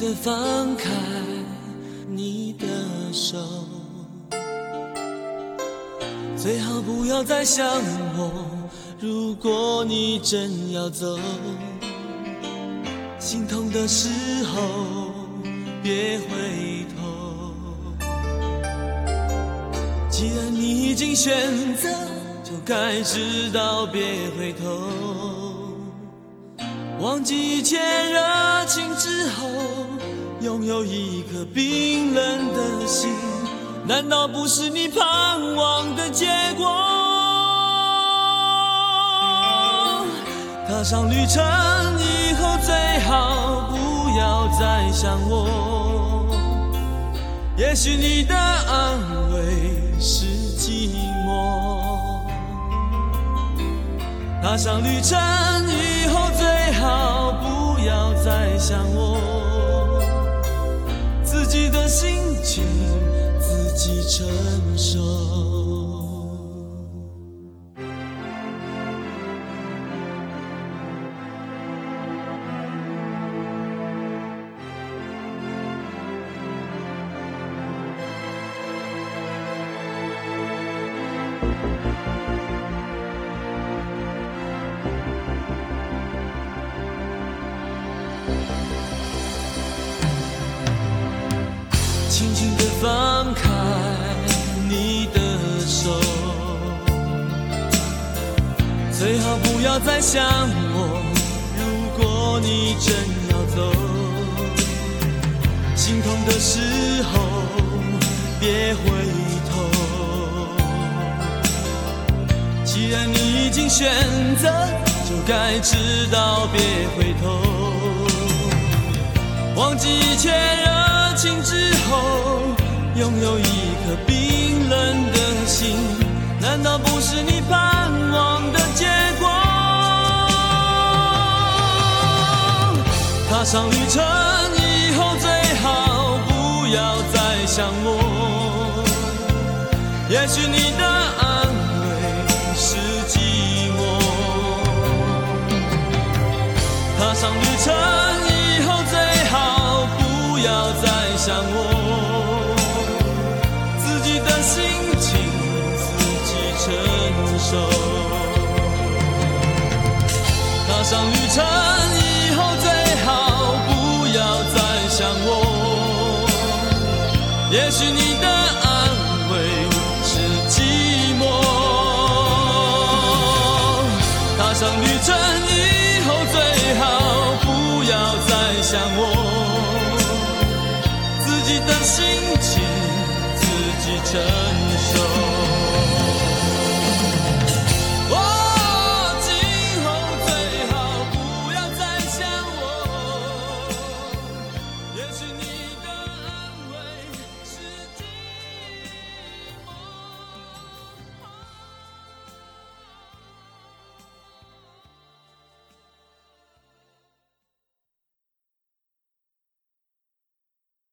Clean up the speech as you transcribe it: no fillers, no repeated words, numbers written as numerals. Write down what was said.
地放开你的手，最好不要再想我，如果你真要走，心痛的时候别回头。既然你已经选择，就该知道别回头。忘记一切热情之后，拥有一颗冰冷的心，难道不是你盼望的结果？踏上旅程以后，最好不要再想我，也许你的安慰是寂寞。踏上旅程以后，最好不要再想我，自己的心情自己承受。轻轻地放开你的手，最好不要再想我，如果你真要走，心痛的时候别回头。既然你已经选择，就该知道别回头。忘记一切热情之后，拥有一颗冰冷的心，难道不是你盼望的结果？踏上旅程以后，最好不要再想我，也许你的安慰是寂寞。踏上旅程以后，最好不要再想我，自己的心情自己承受。踏上旅程以后，最好不要再想我，也许你的安慰是寂寞。踏上旅程以后，最好不要再想我，自己的心情自己承受。